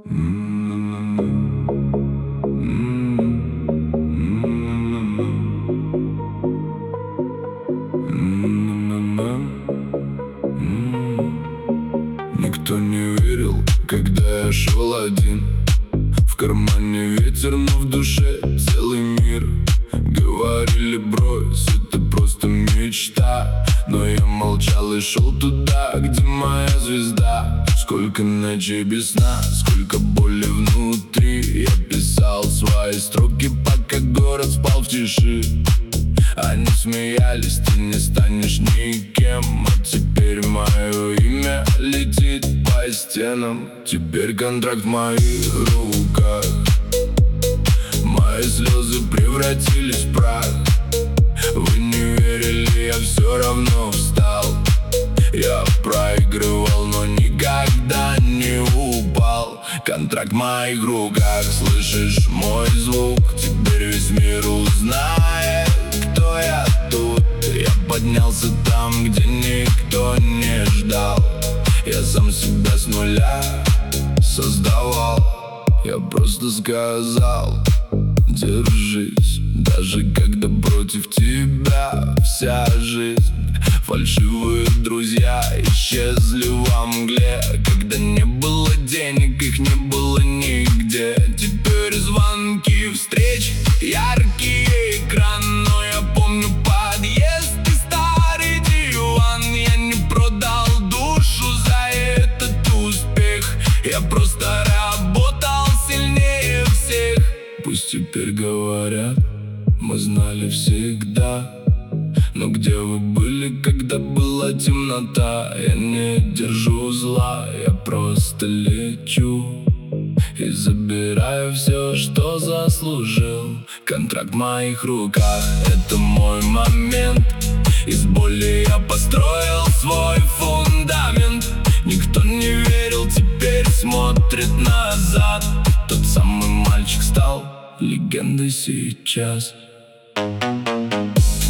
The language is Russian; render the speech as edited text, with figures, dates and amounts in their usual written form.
Никто не верил, когда я шел один. В кармане ветер, но в душе целый мир. Говорили, брось, это просто мечта. Но я молчал и шел туда, где моя звезда. Сколько ночей без сна, сколько боли внутри. Я писал свои строки, пока город спал в тиши. Они смеялись, ты не станешь никем. А теперь мое имя летит по стенам. Теперь контракт в моих руках. Мои слезы превратились в прах. Вы не верили, я все равно встал. Я проигрывал, но никогда не упал. Контракт в моих руках, слышишь мой звук? Теперь весь мир узнает, кто я тут. Я поднялся там, где никто не ждал. Я сам себя с нуля создавал. Я просто сказал: держись, даже когда против тебя вся жизнь. Фальшивые друзья исчезли во мгле. Когда не было денег, их не было нигде. Теперь звонки, встречи, яркий экран. Но я помню подъезд и старый диван. Я не продал душу за этот успех. Я просто работал сильнее всех. Пусть теперь говорят, мы знали всегда. Но где вы были, когда была темнота? Я не держу зла, я просто лечу и забираю все, что заслужил. Контракт в моих руках, это мой момент. Из боли я построил свой фундамент. Никто не верил, теперь смотрит назад. Тот самый мальчик стал легендой сейчас.